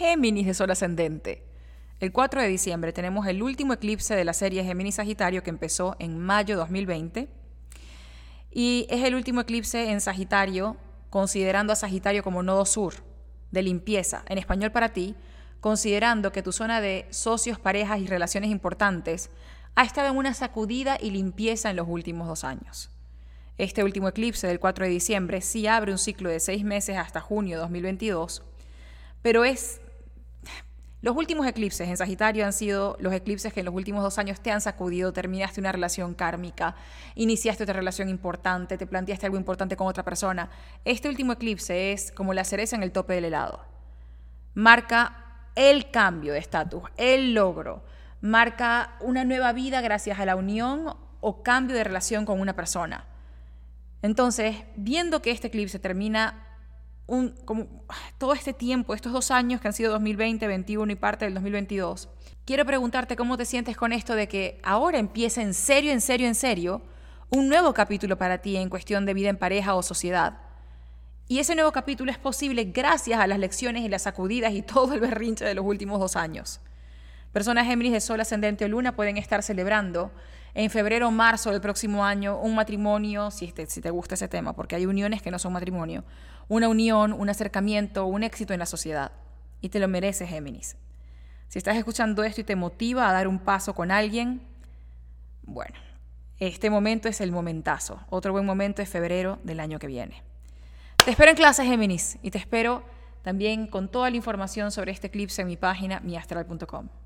Géminis de Sol ascendente. El 4 de diciembre tenemos el último eclipse de la serie Géminis-Sagitario que empezó en mayo de 2020. Y es el último eclipse en Sagitario, considerando a Sagitario como nodo sur, de limpieza, en español para ti, considerando que tu zona de socios, parejas y relaciones importantes ha estado en una sacudida y limpieza en los últimos 2 años. Este último eclipse del 4 de diciembre sí abre un ciclo de 6 meses hasta junio de 2022, pero los últimos eclipses en Sagitario han sido los eclipses que en los últimos 2 años te han sacudido, terminaste una relación kármica, iniciaste otra relación importante, te planteaste algo importante con otra persona. Este último eclipse es como la cereza en el tope del helado. Marca el cambio de estatus, el logro, marca una nueva vida gracias a la unión o cambio de relación con una persona. Entonces, viendo que este eclipse termina como todo este tiempo, estos 2 años que han sido 2020, 2021 y parte del 2022, quiero preguntarte cómo te sientes con esto de que ahora empieza en serio, un nuevo capítulo para ti en cuestión de vida en pareja o sociedad. Y ese nuevo capítulo es posible gracias a las lecciones y las sacudidas y todo el berrinche de los últimos 2 años. Personas Géminis de Sol, Ascendente o Luna pueden estar celebrando en febrero o marzo del próximo año un matrimonio, si te gusta ese tema, porque hay uniones que no son matrimonio, una unión, un acercamiento, un éxito en la sociedad. Y te lo mereces, Géminis. Si estás escuchando esto y te motiva a dar un paso con alguien, bueno, este momento es el momentazo. Otro buen momento es febrero del año que viene. Te espero en clase, Géminis, y te espero también con toda la información sobre este eclipse en mi página miastral.com.